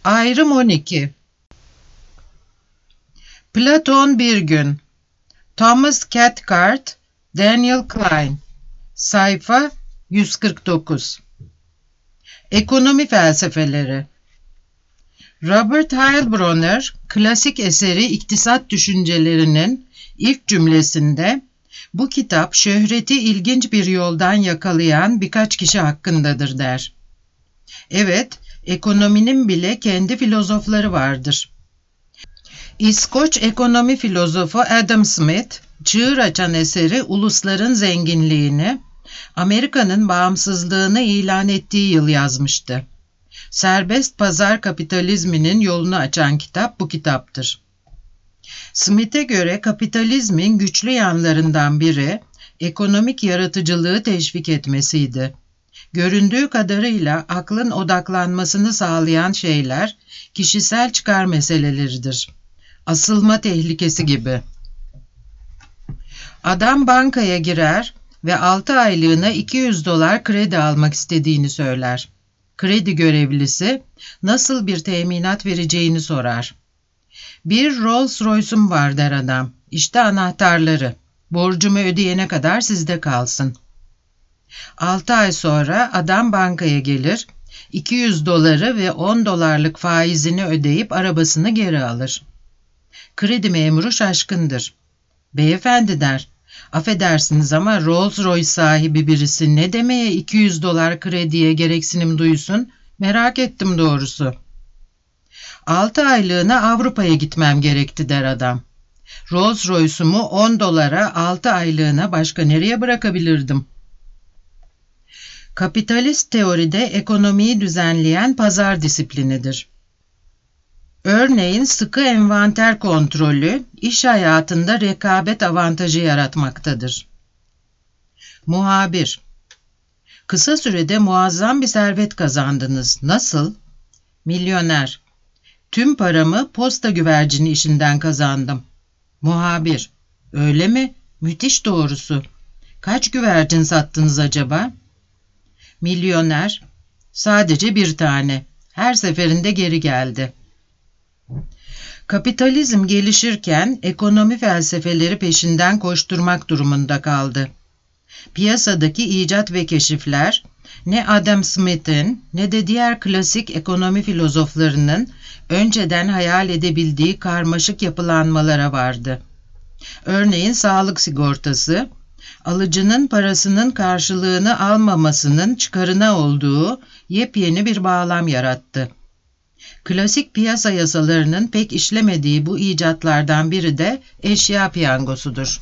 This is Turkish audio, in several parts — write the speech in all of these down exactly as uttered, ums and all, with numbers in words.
Ayrım on iki. Platon bir gün. Thomas Cathcart, Daniel Klein. Sayfa yüz kırk dokuz. Ekonomi felsefeleri. Robert Heilbronner, klasik eseri İktisat Düşüncelerinin ilk cümlesinde, bu kitap şöhreti ilginç bir yoldan yakalayan birkaç kişi hakkındadır der. Evet, ekonominin bile kendi filozofları vardır. İskoç ekonomi filozofu Adam Smith, çığır açan eseri Ulusların Zenginliğini, Amerika'nın bağımsızlığını ilan ettiği yıl yazmıştı. Serbest pazar kapitalizminin yolunu açan kitap bu kitaptır. Smith'e göre kapitalizmin güçlü yanlarından biri, ekonomik yaratıcılığı teşvik etmesiydi. Göründüğü kadarıyla aklın odaklanmasını sağlayan şeyler, kişisel çıkar meseleleridir. Asılma tehlikesi gibi. Adam bankaya girer ve altı aylığına iki yüz dolar kredi almak istediğini söyler. Kredi görevlisi nasıl bir teminat vereceğini sorar. Bir Rolls Royce'um var der adam. İşte anahtarları. Borcumu ödeyene kadar sizde kalsın. altı ay sonra adam bankaya gelir, iki yüz doları ve on dolarlık faizini ödeyip arabasını geri alır. Kredi memuru şaşkındır. Beyefendi der, affedersiniz ama Rolls Royce sahibi birisi ne demeye iki yüz dolar krediye gereksinim duysun, merak ettim doğrusu. altı aylığına Avrupa'ya gitmem gerekti der adam. Rolls Royce'umu on dolara altı aylığına başka nereye bırakabilirdim? Kapitalist teoride ekonomiyi düzenleyen pazar disiplinidir. Örneğin sıkı envanter kontrolü, iş hayatında rekabet avantajı yaratmaktadır. Muhabir: Kısa sürede muazzam bir servet kazandınız. Nasıl? Milyoner: Tüm paramı posta güvercini işinden kazandım. Muhabir: Öyle mi? Müthiş doğrusu. Kaç güvercin sattınız acaba? Milyoner: Sadece bir tane. Her seferinde geri geldi. Kapitalizm gelişirken ekonomi felsefeleri peşinden koşturmak durumunda kaldı. Piyasadaki icat ve keşifler ne Adam Smith'in ne de diğer klasik ekonomi filozoflarının önceden hayal edebildiği karmaşık yapılanmalara vardı. Örneğin sağlık sigortası, alıcının parasının karşılığını almamasının çıkarına olduğu yepyeni bir bağlam yarattı. Klasik piyasa yasalarının pek işlemediği bu icatlardan biri de eşya piyangosudur.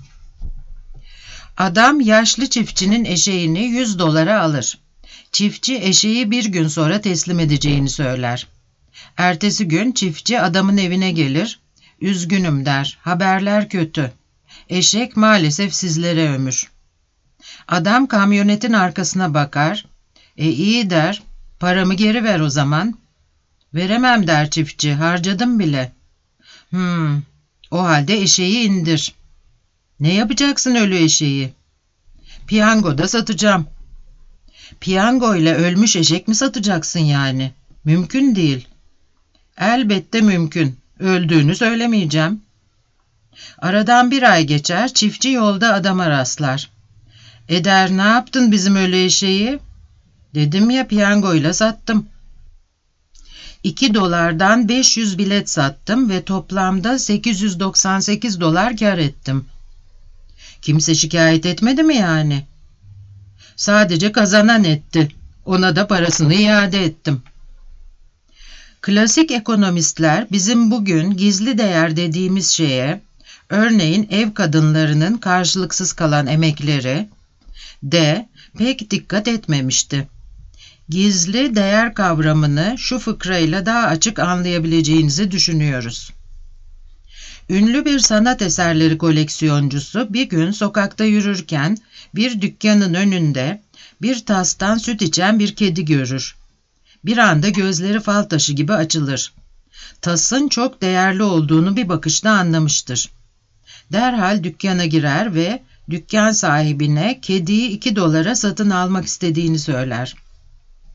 Adam yaşlı çiftçinin eşeğini yüz dolara alır. Çiftçi eşeği bir gün sonra teslim edeceğini söyler. Ertesi gün çiftçi adamın evine gelir. Üzgünüm der, haberler kötü. Eşek maalesef sizlere ömür. Adam kamyonetin arkasına bakar. E iyi der, paramı geri ver o zaman. Veremem der çiftçi, harcadım bile. Hmm, o halde eşeği indir. Ne yapacaksın ölü eşeği? Piyangoda satacağım. Piyango ile ölmüş eşek mi satacaksın yani? Mümkün değil. Elbette mümkün. Öldüğünü söylemeyeceğim. Aradan bir ay geçer, çiftçi yolda adama rastlar. Eder, ne yaptın bizim ölü eşeği? Dedim ya, piyangoyla sattım. İki dolardan beş yüz bilet sattım ve toplamda sekiz yüz doksan sekiz dolar kar ettim. Kimse şikayet etmedi mi yani? Sadece kazanan etti. Ona da parasını iade ettim. Klasik ekonomistler bizim bugün gizli değer dediğimiz şeye, örneğin ev kadınlarının karşılıksız kalan emekleri de pek dikkat etmemişti. Gizli değer kavramını şu fıkrayla daha açık anlayabileceğinizi düşünüyoruz. Ünlü bir sanat eserleri koleksiyoncusu bir gün sokakta yürürken bir dükkanın önünde bir tastan süt içen bir kedi görür. Bir anda gözleri fal taşı gibi açılır. Tasın çok değerli olduğunu bir bakışta anlamıştır. Derhal dükkana girer ve dükkan sahibine kediyi iki dolara satın almak istediğini söyler.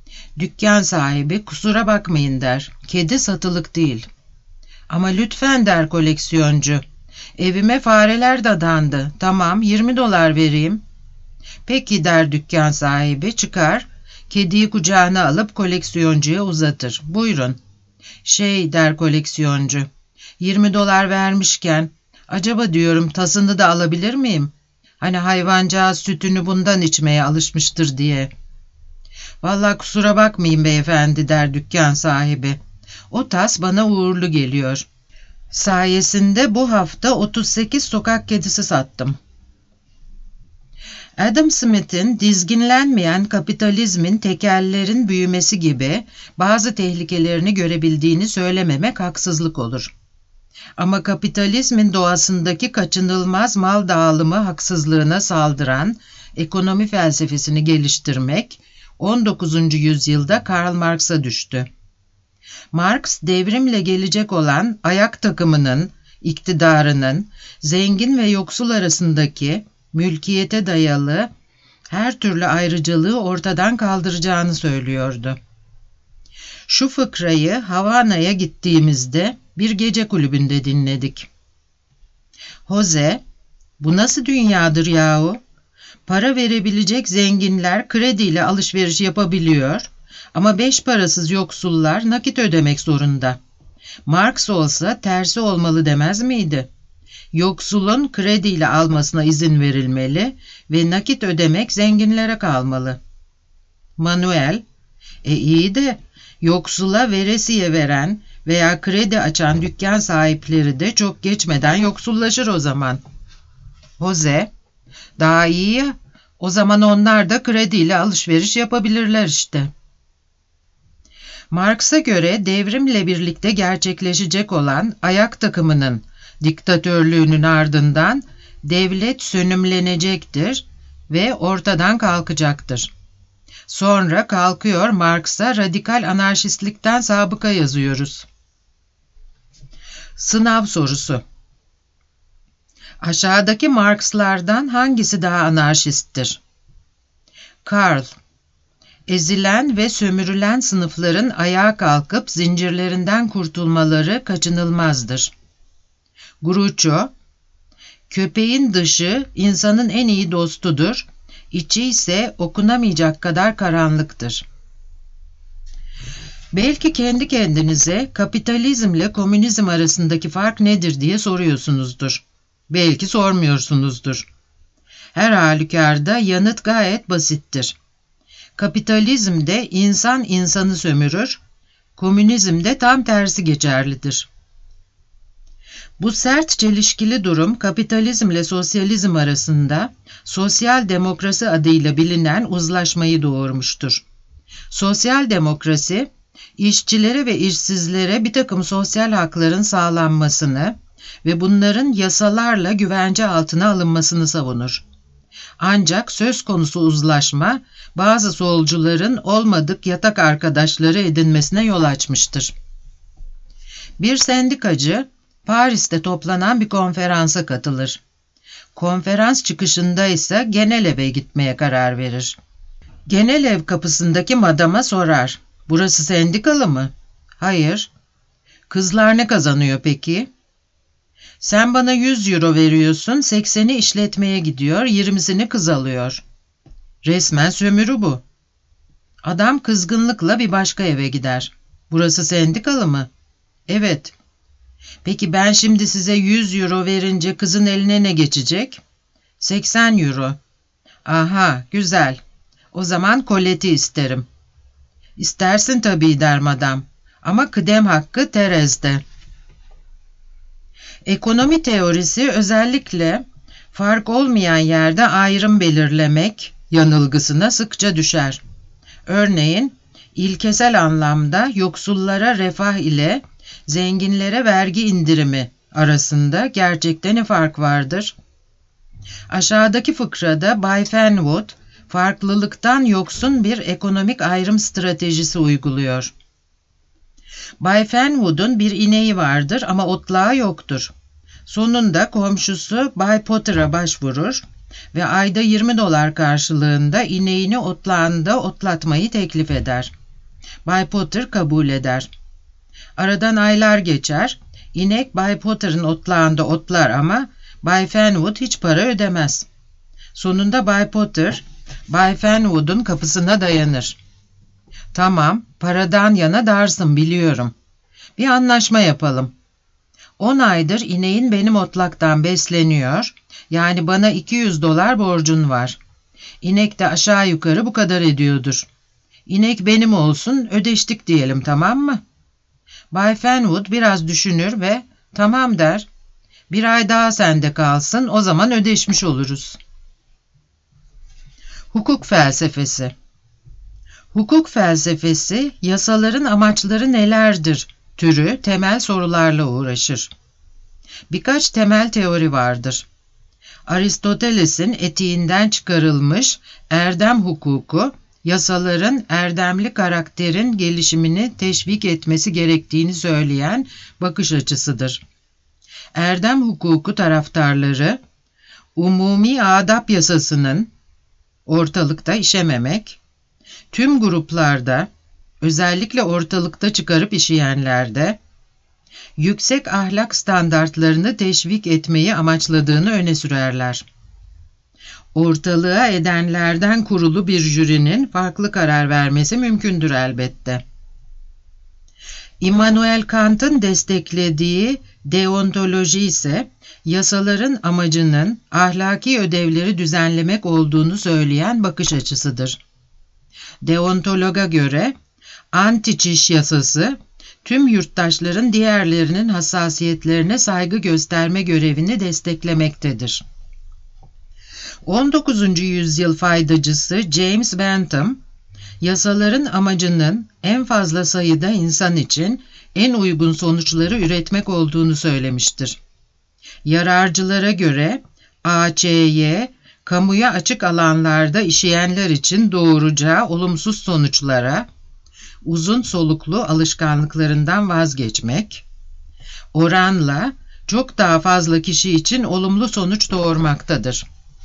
Dükkan sahibi kusura bakmayın der. Kedi satılık değil. Ama lütfen der koleksiyoncu. Evime fareler dadandı. Tamam yirmi dolar vereyim. Peki der dükkan sahibi, çıkar. Kediyi kucağına alıp koleksiyoncuya uzatır. Buyurun. Şey der koleksiyoncu. yirmi dolar vermişken acaba diyorum tasını da alabilir miyim? Hani hayvancağız sütünü bundan içmeye alışmıştır diye. Vallahi kusura bakmayın beyefendi der dükkan sahibi. O tas bana uğurlu geliyor. Sayesinde bu hafta otuz sekiz sokak kedisi sattım. Adam Smith'in dizginlenmeyen kapitalizmin tekellerin büyümesi gibi bazı tehlikelerini görebildiğini söylememek haksızlık olur. Ama kapitalizmin doğasındaki kaçınılmaz mal dağılımı haksızlığına saldıran ekonomi felsefesini geliştirmek on dokuzuncu yüzyılda Karl Marx'a düştü. Marx, devrimle gelecek olan ayak takımının, iktidarının, zengin ve yoksul arasındaki mülkiyete dayalı her türlü ayrıcalığı ortadan kaldıracağını söylüyordu. Şu fıkrayı Havana'ya gittiğimizde bir gece kulübünde dinledik. Jose, bu nasıl dünyadır yahu? Para verebilecek zenginler krediyle alışveriş yapabiliyor ama beş parasız yoksullar nakit ödemek zorunda. Marx olsa tersi olmalı demez miydi? Yoksulun krediyle almasına izin verilmeli ve nakit ödemek zenginlere kalmalı. Manuel, e iyi de yoksula veresiye veren veya kredi açan dükkan sahipleri de çok geçmeden yoksullaşır o zaman. Jose, daha iyi ya, o zaman onlar da krediyle alışveriş yapabilirler işte. Marx'a göre devrimle birlikte gerçekleşecek olan ayak takımının diktatörlüğünün ardından devlet sönümlenecektir ve ortadan kalkacaktır. Sonra kalkıyor Marx'a radikal anarşistlikten sabıka yazıyoruz. Sınav sorusu. Aşağıdaki Marx'lardan hangisi daha anarşisttir? Karl, ezilen ve sömürülen sınıfların ayağa kalkıp zincirlerinden kurtulmaları kaçınılmazdır. Groucho, köpeğin dışı insanın en iyi dostudur, içi ise okunamayacak kadar karanlıktır. Belki kendi kendinize kapitalizmle komünizm arasındaki fark nedir diye soruyorsunuzdur. Belki sormuyorsunuzdur. Her halükarda yanıt gayet basittir. Kapitalizmde insan insanı sömürür, komünizmde tam tersi geçerlidir. Bu sert çelişkili durum kapitalizmle sosyalizm arasında sosyal demokrasi adıyla bilinen uzlaşmayı doğurmuştur. Sosyal demokrasi, işçilere ve işsizlere bir takım sosyal hakların sağlanmasını ve bunların yasalarla güvence altına alınmasını savunur. Ancak söz konusu uzlaşma bazı solcuların olmadık yatak arkadaşları edinmesine yol açmıştır. Bir sendikacı Paris'te toplanan bir konferansa katılır. Konferans çıkışında ise genel eve gitmeye karar verir. Genel ev kapısındaki madama sorar. Burası sendikalı mı? Hayır. Kızlar ne kazanıyor peki? Sen bana yüz euro veriyorsun, sekseni işletmeye gidiyor, yirmisini kız alıyor. Resmen sömürü bu. Adam kızgınlıkla bir başka eve gider. Burası sendikalı mı? Evet. Peki ben şimdi size yüz euro verince kızın eline ne geçecek? seksen euro. Aha, güzel. O zaman koleti isterim. İstersin tabii der madam. Ama kıdem hakkı Terez'de. Ekonomi teorisi özellikle fark olmayan yerde ayrım belirlemek yanılgısına sıkça düşer. Örneğin, ilkesel anlamda yoksullara refah ile zenginlere vergi indirimi arasında gerçekten ne fark vardır? Aşağıdaki fıkrada Bay Fenwood, farklılıktan yoksun bir ekonomik ayrım stratejisi uyguluyor. Bay Fenwood'un bir ineği vardır ama otlağı yoktur. Sonunda komşusu Bay Potter'a başvurur ve ayda yirmi dolar karşılığında ineğini otlağında otlatmayı teklif eder. Bay Potter kabul eder. Aradan aylar geçer. İnek Bay Potter'ın otlağında otlar ama Bay Fenwood hiç para ödemez. Sonunda Bay Potter, Bay Fenwood'un kapısına dayanır. "Tamam, paradan yana darsın biliyorum. Bir anlaşma yapalım. On aydır ineğin benim otlaktan besleniyor, yani bana iki yüz dolar borcun var. İnek de aşağı yukarı bu kadar ediyordur. İnek benim olsun, ödeştik diyelim, tamam mı?" Bay Fenwood biraz düşünür ve "Tamam" der. "Bir ay daha sende kalsın, o zaman ödeşmiş oluruz." Hukuk felsefesi. Hukuk felsefesi, yasaların amaçları nelerdir türü temel sorularla uğraşır. Birkaç temel teori vardır. Aristoteles'in etiğinden çıkarılmış erdem hukuku, yasaların erdemli karakterin gelişimini teşvik etmesi gerektiğini söyleyen bakış açısıdır. Erdem hukuku taraftarları, umumi adap yasasının ortalıkta işememek, tüm gruplarda, özellikle ortalıkta çıkarıp işeyenlerde, yüksek ahlak standartlarını teşvik etmeyi amaçladığını öne sürerler. Ortalığa edenlerden kurulu bir jürinin farklı karar vermesi mümkündür elbette. Immanuel Kant'ın desteklediği deontoloji ise yasaların amacının ahlaki ödevleri düzenlemek olduğunu söyleyen bakış açısıdır. Deontologa göre anti-çiş yasası tüm yurttaşların diğerlerinin hassasiyetlerine saygı gösterme görevini desteklemektedir. on dokuzuncu yüzyıl faydacısı James Bentham, yasaların amacının en fazla sayıda insan için en uygun sonuçları üretmek olduğunu söylemiştir. Yararcılara göre A Ç Y, kamuya açık alanlarda işeyenler için doğuracağı olumsuz sonuçlara, uzun soluklu alışkanlıklarından vazgeçmek, oranla çok daha fazla kişi için olumlu sonuç doğurmaktadır.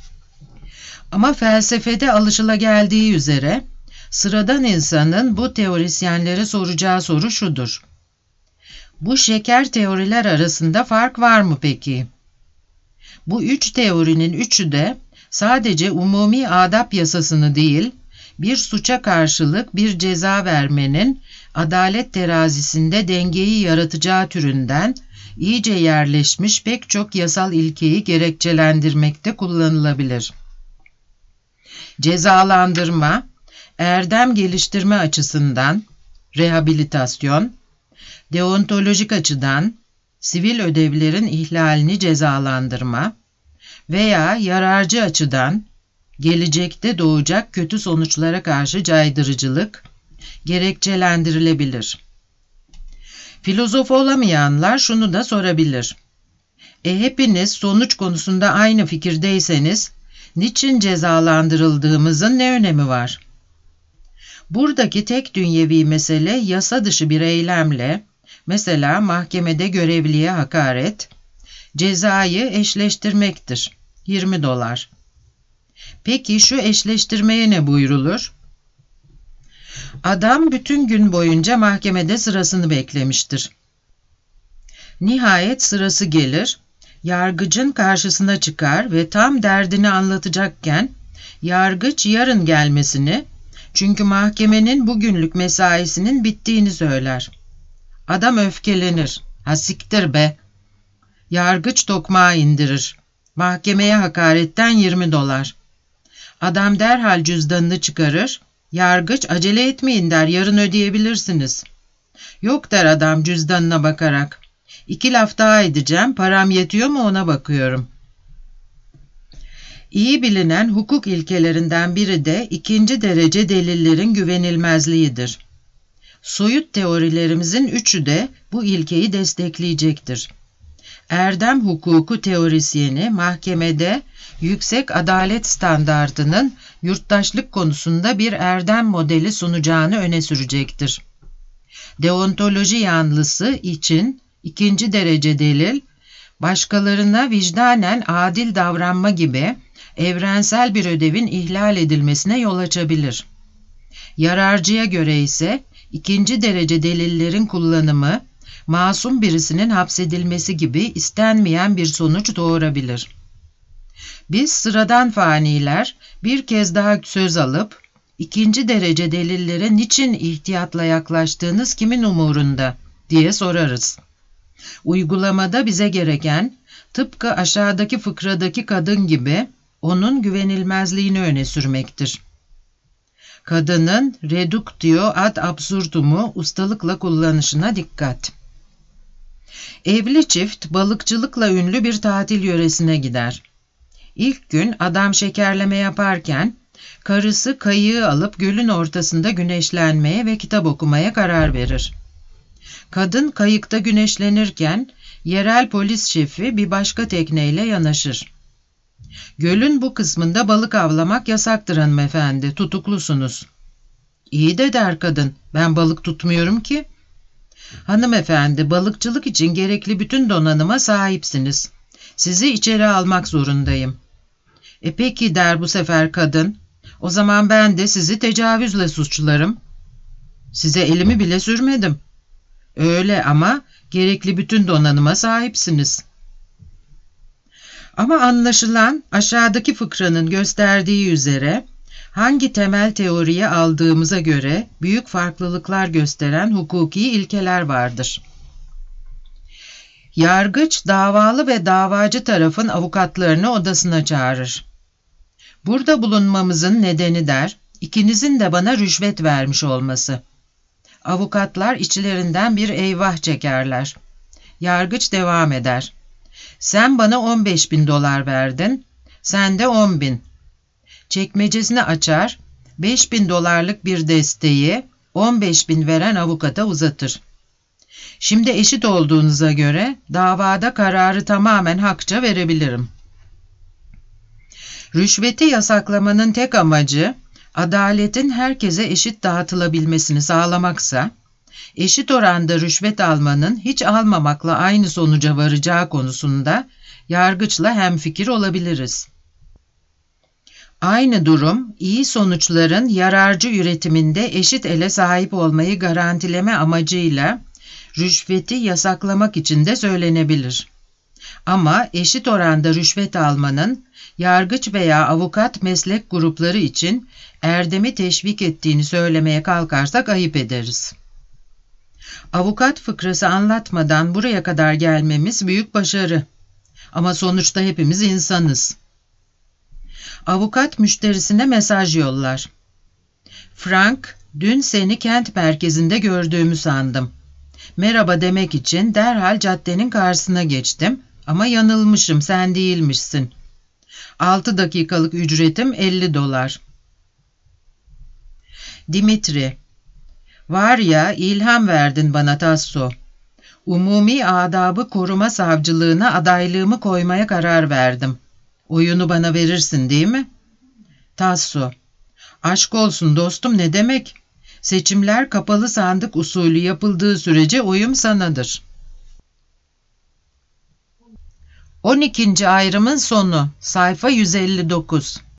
Ama felsefede alışılageldiği üzere, sıradan insanın bu teorisyenlere soracağı soru şudur: bu şeker teoriler arasında fark var mı peki? Bu üç teorinin üçü de sadece umumi adap yasasını değil, bir suça karşılık bir ceza vermenin adalet terazisinde dengeyi yaratacağı türünden iyice yerleşmiş pek çok yasal ilkeyi gerekçelendirmekte kullanılabilir. Cezalandırma, erdem geliştirme açısından, rehabilitasyon, deontolojik açıdan, sivil ödevlerin ihlalini cezalandırma veya yararcı açıdan, gelecekte doğacak kötü sonuçlara karşı caydırıcılık gerekçelendirilebilir. Filozof olamayanlar şunu da sorabilir: E hepiniz sonuç konusunda aynı fikirdeyseniz, niçin cezalandırıldığımızın ne önemi var? Buradaki tek dünyevi mesele yasa dışı bir eylemle, mesela mahkemede görevliye hakaret, cezayı eşleştirmektir. yirmi dolar. Peki şu eşleştirmeye ne buyrulur? Adam bütün gün boyunca mahkemede sırasını beklemiştir. Nihayet sırası gelir, yargıcın karşısına çıkar ve tam derdini anlatacakken, yargıç yarın gelmesini, çünkü mahkemenin bugünlük mesaisinin bittiğini söyler. Adam öfkelenir. "Ha siktir be!" Yargıç tokmağı indirir. Mahkemeye hakaretten yirmi dolar. Adam derhal cüzdanını çıkarır. Yargıç "Acele etmeyin" der, "yarın ödeyebilirsiniz." "Yok" der adam cüzdanına bakarak. "İki laf daha edeceğim, param yetiyor mu ona bakıyorum." İyi bilinen hukuk ilkelerinden biri de ikinci derece delillerin güvenilmezliğidir. Soyut teorilerimizin üçü de bu ilkeyi destekleyecektir. Erdem hukuku teorisyeni mahkemede yüksek adalet standardının yurttaşlık konusunda bir erdem modeli sunacağını öne sürecektir. Deontoloji yanlısı için ikinci derece delil, başkalarına vicdanen adil davranma gibi evrensel bir ödevin ihlal edilmesine yol açabilir. Yararcıya göre ise İkinci derece delillerin kullanımı, masum birisinin hapsedilmesi gibi istenmeyen bir sonuç doğurabilir. Biz sıradan faniler bir kez daha söz alıp, ikinci derece delillere niçin ihtiyatla yaklaştığınız kimin umurunda diye sorarız. Uygulamada bize gereken, tıpkı aşağıdaki fıkradaki kadın gibi, onun güvenilmezliğini öne sürmektir. Kadının reductio ad absurdum'u ustalıkla kullanışına dikkat. Evli çift balıkçılıkla ünlü bir tatil yöresine gider. İlk gün adam şekerleme yaparken karısı kayığı alıp gölün ortasında güneşlenmeye ve kitap okumaya karar verir. Kadın kayıkta güneşlenirken yerel polis şefi bir başka tekneyle yanaşır. Gölün bu kısmında balık avlamak yasaktır hanımefendi, tutuklusunuz. İyi de der kadın, ben balık tutmuyorum ki. Hanımefendi, balıkçılık için gerekli bütün donanıma sahipsiniz. Sizi içeri almak zorundayım. E peki der bu sefer kadın, o zaman ben de sizi tecavüzle suçlarım. Size elimi bile sürmedim. Öyle ama gerekli bütün donanıma sahipsiniz. Ama anlaşılan aşağıdaki fıkranın gösterdiği üzere hangi temel teoriyi aldığımıza göre büyük farklılıklar gösteren hukuki ilkeler vardır. Yargıç davalı ve davacı tarafın avukatlarını odasına çağırır. Burada bulunmamızın nedeni der, ikinizin de bana rüşvet vermiş olması. Avukatlar içlerinden bir eyvah çekerler. Yargıç devam eder. Sen bana on beş bin dolar verdin, sen de on bin. Çekmecesini açar, beş bin dolarlık bir desteği on beş bin veren avukata uzatır. Şimdi eşit olduğunuza göre davada kararı tamamen hakça verebilirim. Rüşveti yasaklamanın tek amacı, adaletin herkese eşit dağıtılabilmesini sağlamaksa, eşit oranda rüşvet almanın hiç almamakla aynı sonuca varacağı konusunda yargıçla hemfikir olabiliriz. Aynı durum, iyi sonuçların yararcı üretiminde eşit ele sahip olmayı garantileme amacıyla rüşveti yasaklamak için de söylenebilir. Ama eşit oranda rüşvet almanın yargıç veya avukat meslek grupları için erdemi teşvik ettiğini söylemeye kalkarsak ayıp ederiz. Avukat fıkrası anlatmadan buraya kadar gelmemiz büyük başarı. Ama sonuçta hepimiz insanız. Avukat müşterisine mesaj yollar. Frank, dün seni kent merkezinde gördüğümü sandım. Merhaba demek için derhal caddenin karşısına geçtim ama yanılmışım, sen değilmişsin. Altı dakikalık ücretim elli dolar. Dimitri, var ya ilham verdin bana Tasso. Umumi Adabı Koruma Savcılığına adaylığımı koymaya karar verdim. Oyunu bana verirsin değil mi? Tasso, aşk olsun dostum ne demek? Seçimler kapalı sandık usulü yapıldığı sürece oyum sanadır. on ikinci ayrımın sonu, sayfa yüz elli dokuz.